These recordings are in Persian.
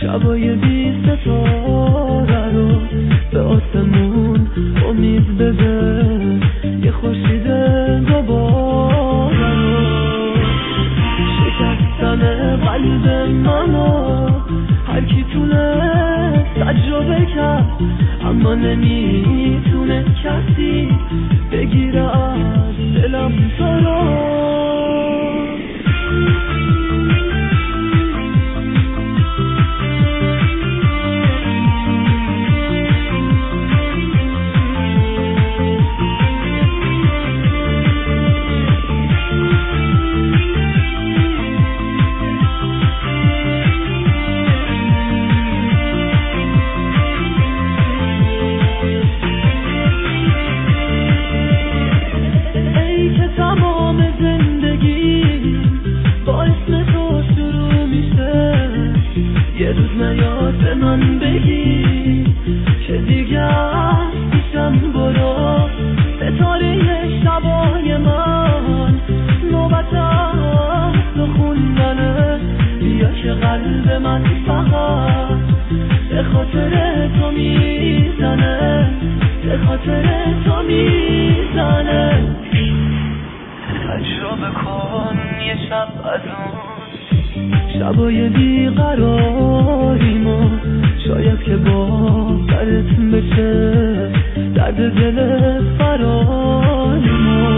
شبای بی ستاره رو به آسمون امید بده، یه خورشید دوباره رو شکستن قلب منو هر کی تونه تجربه کرد، اما نمیتونه کسی بگیره از دلم تو رو. تمام زندگی با اسم تو شروع میشه، یه روز نیاد به من بگی که دیگه از پیشم برو. ستاره شبای من نوبت تو خوندنه، بیا که قلب من فقط به خاطر تو میزنه، به خاطر تو میزنه. تجربه کن یه شب از اون شبای بیقراریمو، شاید که باورت بشه درد دل فراریمو.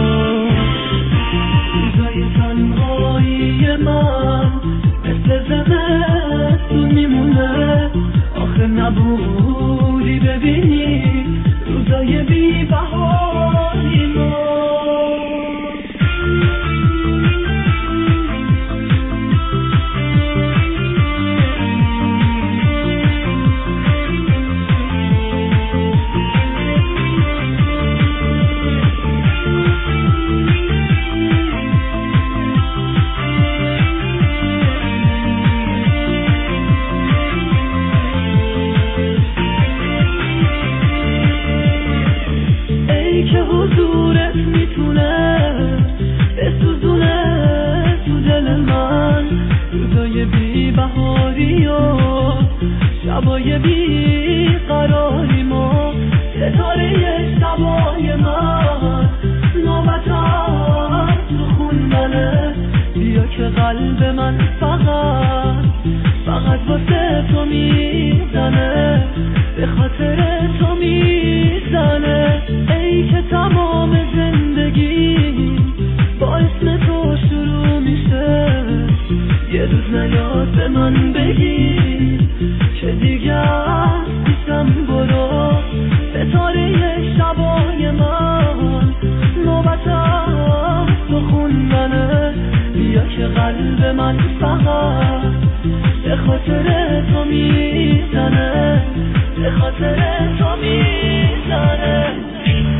روزای تنهایی من مثل زمستون میمونه، آخه نبودی ببینی روزای بی بهاریمو. که حضورت میتونه بسوزونه تو دل من روزای بی بهاری و شبای بی قراریمو. ستاره شبای من نوبت تو خوندنه، بیا که قلب من فقط واسه تو میزنه، به خاطر تو میزنه. ای که تمام زندگی با اسم تو شروع میشه، یه روز نیاد به من بگی که دیگه از پیشم برو. ستاره شبای من نوبت تو خوندنه، بیا که قلب من فقط به خاطر تو میزنه، به خاطر تو میزنه.